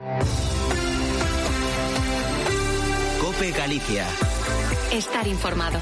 COPE Galicia. Estar informado.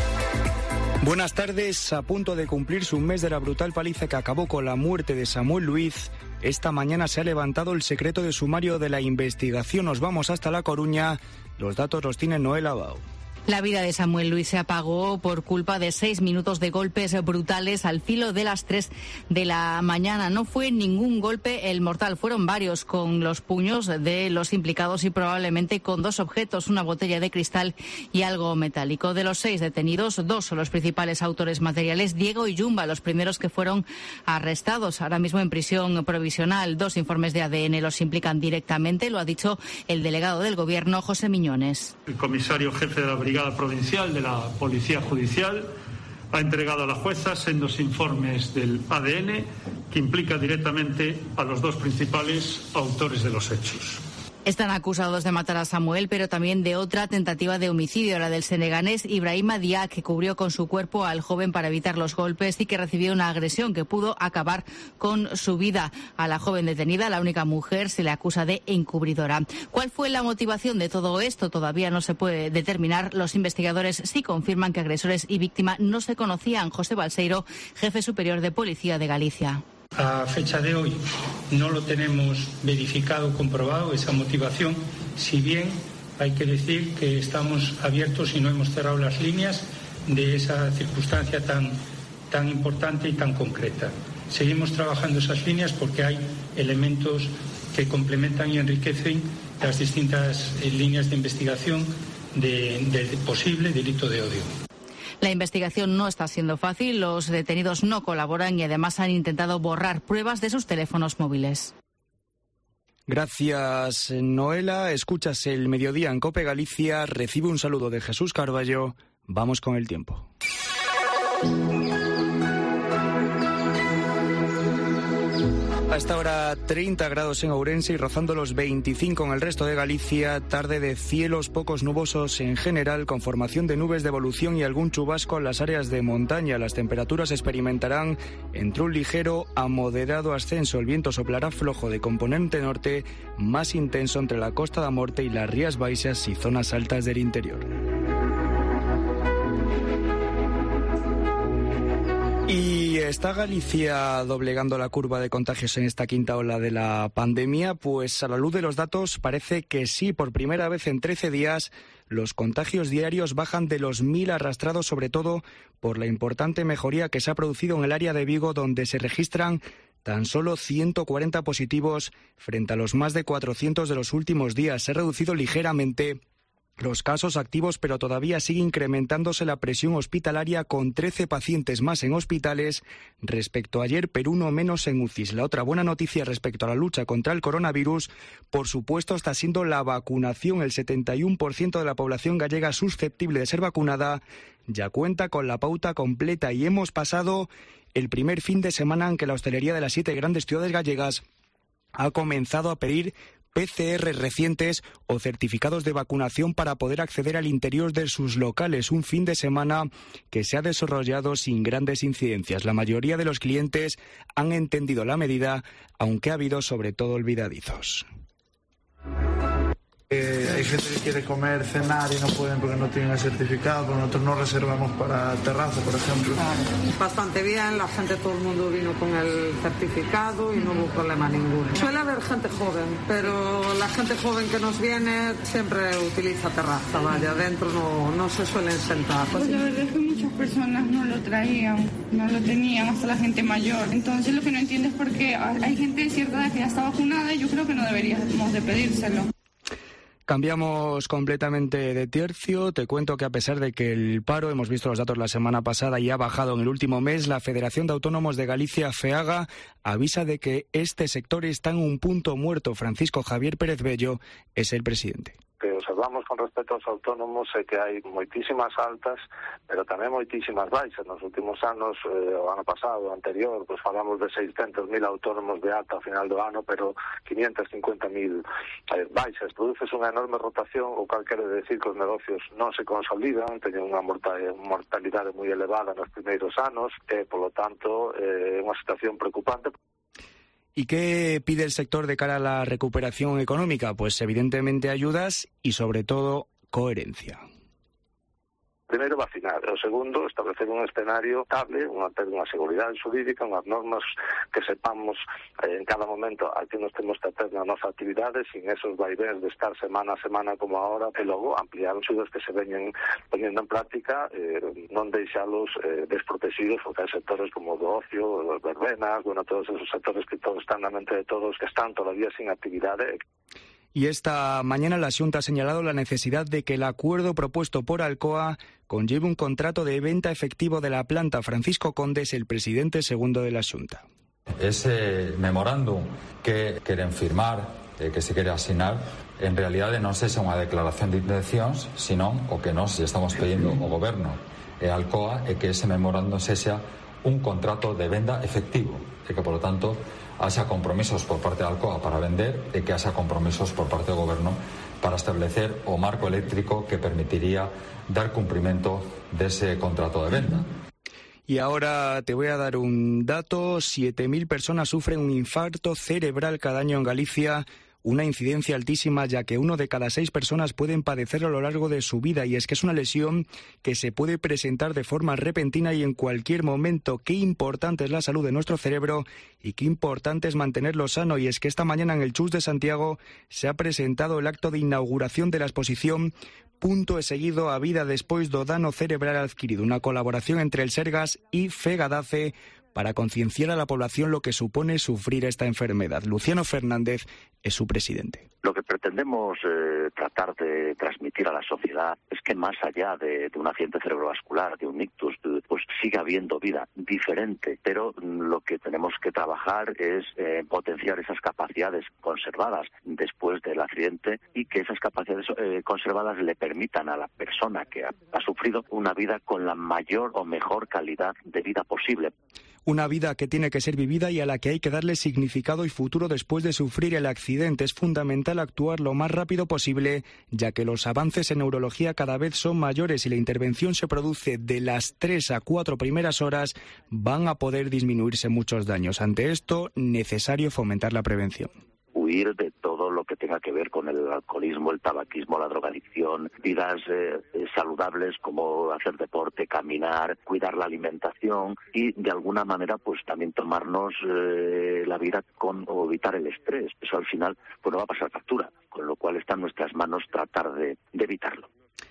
Buenas tardes. A punto de cumplirse un mes de la brutal paliza que acabó con la muerte de Samuel Luiz, esta mañana se ha levantado el secreto de sumario de la investigación. Nos vamos hasta La Coruña. Los datos los tiene Noel Abao. La vida de Samuel Luiz se apagó por culpa de 6 minutos de golpes brutales al filo de las 3 de la mañana. No fue ningún golpe el mortal, fueron varios con los puños de los implicados y probablemente con 2 objetos, una botella de cristal y algo metálico. De los 6 detenidos, 2 son los principales autores materiales, Diego y Yumba, los primeros que fueron arrestados, ahora mismo en prisión provisional. 2 informes de ADN los implican directamente, lo ha dicho el delegado del Gobierno, José Miñones. El comisario jefe de la Brigada Provincial de la Policía Judicial ha entregado a la jueza sendos informes del ADN que implica directamente a los 2 principales autores de los hechos. Están acusados de matar a Samuel, pero también de otra tentativa de homicidio, la del senegalés Ibrahima Dia, que cubrió con su cuerpo al joven para evitar los golpes y que recibió una agresión que pudo acabar con su vida. A la joven detenida, la única mujer, se le acusa de encubridora. ¿Cuál fue la motivación de todo esto? Todavía no se puede determinar. Los investigadores sí confirman que agresores y víctima no se conocían. José Balseiro, jefe superior de Policía de Galicia. A fecha de hoy no lo tenemos verificado, comprobado, esa motivación, si bien hay que decir que estamos abiertos y no hemos cerrado las líneas de esa circunstancia tan importante y tan concreta. Seguimos trabajando esas líneas porque hay elementos que complementan y enriquecen las distintas líneas de investigación del posible delito de odio. La investigación no está siendo fácil, los detenidos no colaboran y además han intentado borrar pruebas de sus teléfonos móviles. Gracias, Noela. Escuchas El Mediodía en COPE Galicia. Recibe un saludo de Jesús Carballo. Vamos con el tiempo. A esta hora 30 grados en Ourense y rozando los 25 en el resto de Galicia, tarde de cielos pocos nubosos en general, con formación de nubes de evolución y algún chubasco en las áreas de montaña. Las temperaturas experimentarán entre un ligero a moderado ascenso. El viento soplará flojo de componente norte, más intenso entre la Costa da Morte y las Rías Baixas y zonas altas del interior. Y está Galicia doblegando la curva de contagios en esta quinta ola de la pandemia. Pues a la luz de los datos parece que sí. Por primera vez en 13 días los contagios diarios bajan de los 1.000 arrastrados, sobre todo por la importante mejoría que se ha producido en el área de Vigo, donde se registran tan solo 140 positivos frente a los más de 400 de los últimos días. Se ha reducido ligeramente los casos activos, pero todavía sigue incrementándose la presión hospitalaria, con 13 pacientes más en hospitales respecto a ayer, pero 1 menos en UCIs. La otra buena noticia respecto a la lucha contra el coronavirus, por supuesto, está siendo la vacunación. El 71% de la población gallega susceptible de ser vacunada ya cuenta con la pauta completa y hemos pasado el primer fin de semana en que la hostelería de las 7 grandes ciudades gallegas ha comenzado a pedir PCR recientes o certificados de vacunación para poder acceder al interior de sus locales. Un fin de semana que se ha desarrollado sin grandes incidencias. La mayoría de los clientes han entendido la medida, aunque ha habido sobre todo olvidadizos. Hay gente que quiere comer, cenar y no pueden porque no tienen el certificado, pero nosotros no reservamos para terraza, por ejemplo. Bastante bien, la gente, todo el mundo vino con el certificado y no hubo problema ninguno. Suele haber gente joven, pero la gente joven que nos viene siempre utiliza terraza, vaya, adentro no se suelen sentar. Pues la verdad es que muchas personas no lo traían, no lo tenían, hasta la gente mayor. Entonces lo que no entiendo es por qué hay gente de cierta edad que ya está vacunada y yo creo que no deberíamos de pedírselo. Cambiamos completamente de tercio. Te cuento que a pesar de que el paro, hemos visto los datos la semana pasada y ha bajado en el último mes, la Federación de Autónomos de Galicia, FEAGA, avisa de que este sector está en un punto muerto. Francisco Javier Pérez Bello es el presidente. Que observamos con respecto aos autónomos é que hai moitísimas altas, pero tamén moitísimas baixas. Nos últimos anos, o ano pasado, o anterior, pues falamos de 600.000 autónomos de alta ao final do ano, pero 550.000 baixas. Produces unha enorme rotación, o cal quere decir que os negocios non se consolidan, teñen unha mortalidade moi elevada nos primeiros anos, e, polo tanto, é unha situación preocupante. ¿Y qué pide el sector de cara a la recuperación económica? Pues evidentemente ayudas y sobre todo coherencia. Primeiro, vacinar. O segundo, establecer un escenario estable, ter unha seguridade xurídica, unhas normas que sepamos en cada momento a que nos temos que ater na nosa actividade sin esos vaivéns de estar semana a semana como ahora, e logo ampliar os xuros que se veñen poñendo en práctica, non deixalos desprotegidos, porque hai sectores como do ocio, os verbenas, todos esos sectores que todos están na mente de todos, que están todavía sin actividade. Y esta mañana la Xunta ha señalado la necesidad de que el acuerdo propuesto por Alcoa conlleve un contrato de venta efectivo de la planta. Francisco Condes, el presidente segundo de la Xunta. Ese memorándum que queren firmar, que se quere asinar, en realidade non sexa unha declaración de intencións, senón o que nós estamos pedindo ao Goberno e a Alcoa é que ese memorándum sexa un contrato de venda efectivo e que, por lo tanto, haxa compromisos por parte de Alcoa para vender e que haxa compromisos por parte do Goberno para establecer o marco eléctrico que permitiría dar cumprimento dese contrato de venda. Y ahora te voy a dar un dato: 7.000 personas sufren un infarto cerebral cada año en Galicia. Una incidencia altísima, ya que 1 de cada 6 personas pueden padecerlo a lo largo de su vida, y es que es una lesión que se puede presentar de forma repentina y en cualquier momento. Qué importante es la salud de nuestro cerebro y qué importante es mantenerlo sano, y es que esta mañana en el Chus de Santiago se ha presentado el acto de inauguración de la exposición Punto e seguido a vida despois do dano cerebral adquirido, una colaboración entre el Sergas y Fegadace para concienciar a la población lo que supone sufrir esta enfermedad. Luciano Fernández es su presidente. Lo que pretendemos tratar de transmitir a la sociedad es que más allá de un accidente cerebrovascular, de un ictus, pues siga habiendo vida diferente, pero lo que tenemos que trabajar es potenciar esas capacidades conservadas después del accidente y que esas capacidades conservadas le permitan a la persona que ha sufrido una vida con la mayor o mejor calidad de vida posible. Una vida que tiene que ser vivida y a la que hay que darle significado y futuro después de sufrir el accidente. Es fundamental actuar lo más rápido posible, ya que los avances en neurología cada vez son mayores y la intervención se produce de las 3 a 4 primeras horas, van a poder disminuirse muchos daños. Ante esto, necesario fomentar la prevención. Huir de todo lo que tenga que ver con el alcoholismo, el tabaquismo, la drogadicción, vidas saludables como hacer deporte, caminar, cuidar la alimentación y de alguna manera pues también tomarnos la vida o evitar el estrés. Eso al final pues no va a pasar factura, con lo cual está en nuestras manos tratar de evitarlo.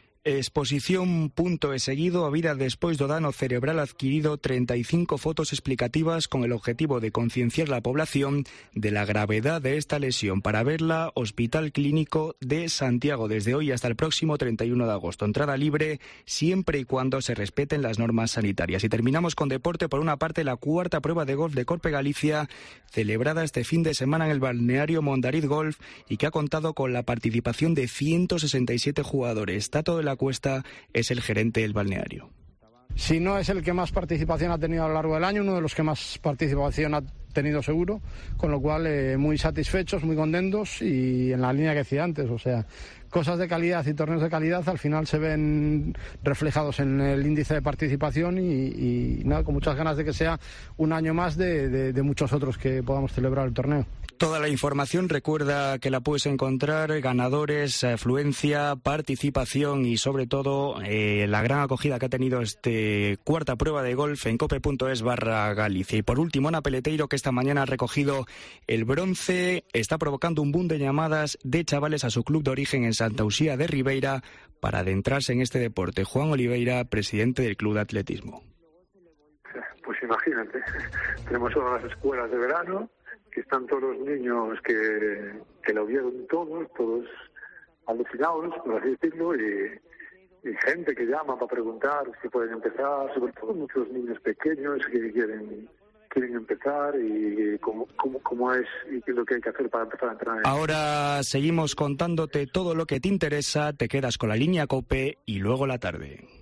Exposición Punto e seguido a vida despois do dano cerebral adquirido, 35 fotos explicativas con el objetivo de concienciar la población de la gravedad de esta lesión. Para verla, Hospital Clínico de Santiago, desde hoy hasta el próximo 31 de agosto. Entrada libre siempre y cuando se respeten las normas sanitarias. Y terminamos con deporte. Por una parte, la 4ª prueba de golf de Corpe Galicia, celebrada este fin de semana en el balneario Mondariz Golf y que ha contado con la participación de 167 jugadores. Tato de la Cuesta es el gerente del balneario. Si no es el que más participación ha tenido a lo largo del año, uno de los que más participación ha tenido seguro, con lo cual muy satisfechos, muy contentos y en la línea que decía antes, o sea, cosas de calidad y torneos de calidad al final se ven reflejados en el índice de participación y nada, con muchas ganas de que sea un año más de muchos otros que podamos celebrar el torneo. Toda la información, recuerda que la puedes encontrar, ganadores, afluencia, participación y sobre todo la gran acogida que ha tenido este 4ª prueba de golf en cope.es/Galicia. Y por último, Ana Peleteiro, que esta mañana ha recogido el bronce, está provocando un boom de llamadas de chavales a su club de origen en Santa Uxía de Ribeira para adentrarse en este deporte. Juan Oliveira, presidente del Club de Atletismo. Pues imagínate, tenemos todas las escuelas de verano, que están todos los niños que lo vieron todos alucinados, por así decirlo, y gente que llama para preguntar si pueden empezar, sobre todo muchos niños pequeños que quieren empezar y cómo es y qué es lo que hay que hacer para empezar a entrenar. Ahora seguimos contándote todo lo que te interesa, te quedas con la línea COPE y luego la tarde.